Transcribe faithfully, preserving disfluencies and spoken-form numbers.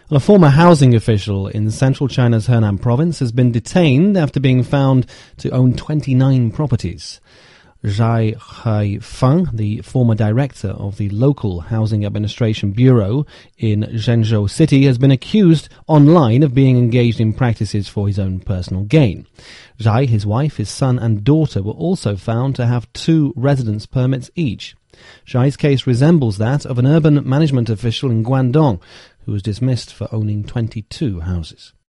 A former housing official in central China's Henan province has been detained after being found to own twenty-nine properties. Zhai Haifeng, the former director of the local housing administration bureau in Zhengzhou City, has been accused online of being engaged in practices for his own personal gain. Zhai, his wife, his son and daughter were also found to have two residence permits each. Zhai's case resembles that of an urban management official in Guangdong, who was dismissed for owning twenty-two houses.